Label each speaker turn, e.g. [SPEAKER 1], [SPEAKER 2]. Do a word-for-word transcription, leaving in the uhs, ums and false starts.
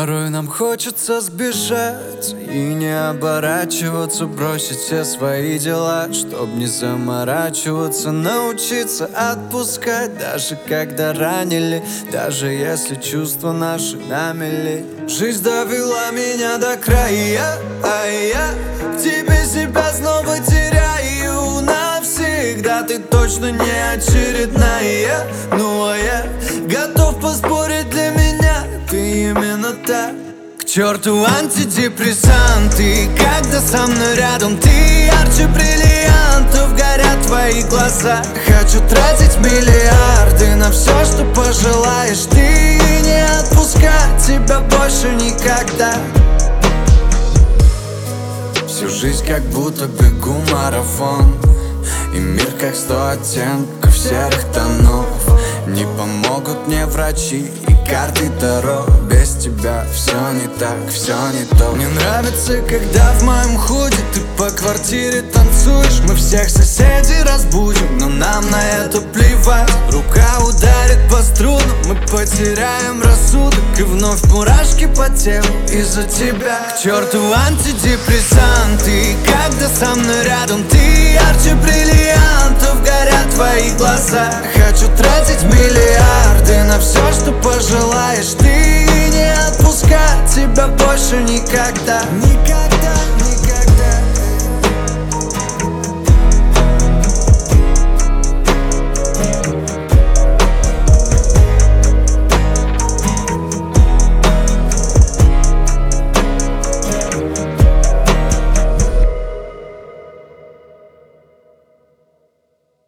[SPEAKER 1] Порой нам хочется сбежать и не оборачиваться, бросить все свои дела, чтоб не заморачиваться, научиться отпускать, даже когда ранили, даже если чувства наши на мели. Жизнь довела меня до края, а я к тебе себя снова теряю навсегда. Ты точно не очередная, ну а я готов поспорить, для меня ты именно так. К черту антидепрессанты, когда со мной рядом ты ярче бриллиантов, горят твои глаза. Хочу тратить миллиарды на все, что пожелаешь ты, и не отпускать тебя больше никогда. Всю жизнь как будто бегу марафон, и мир как сто оттенков серых тонов. Не помогут мне врачи и карты Таро. Без тебя все не так, все не то. Мне нравится, когда в моем худи ты по квартире танцуешь. Мы всех соседей разбудим, но нам на это плевать. Рука ударит по струнам, мы потеряем рассудок, и вновь мурашки по телу из-за тебя. К черту антидепрессанты, когда со мной рядом ты ярче бриллиантов, горят твои глаза. Хочу тратить миллиарды на все, что пожелаешь ты, и не отпускать тебя больше никогда.